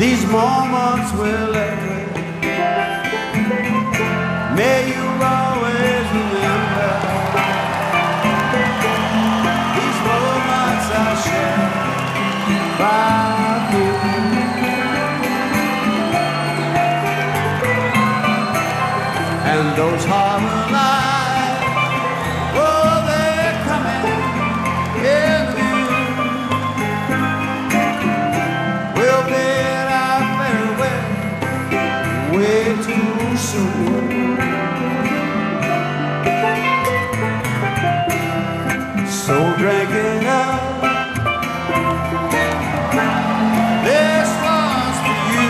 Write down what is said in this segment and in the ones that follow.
These moments will live. May you always remember these moments I share by you. And those harbor lights, oh, they're coming in view. We'll bid our farewell way too soon. So drink it up. This was for you.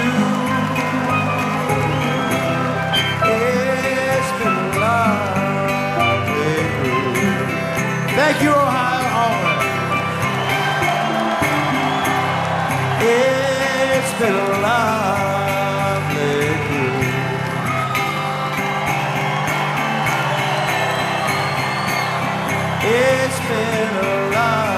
It's been a lovely cruise. Thank you, Ohio. Always. It's been a lovely cruise. It's been a lovely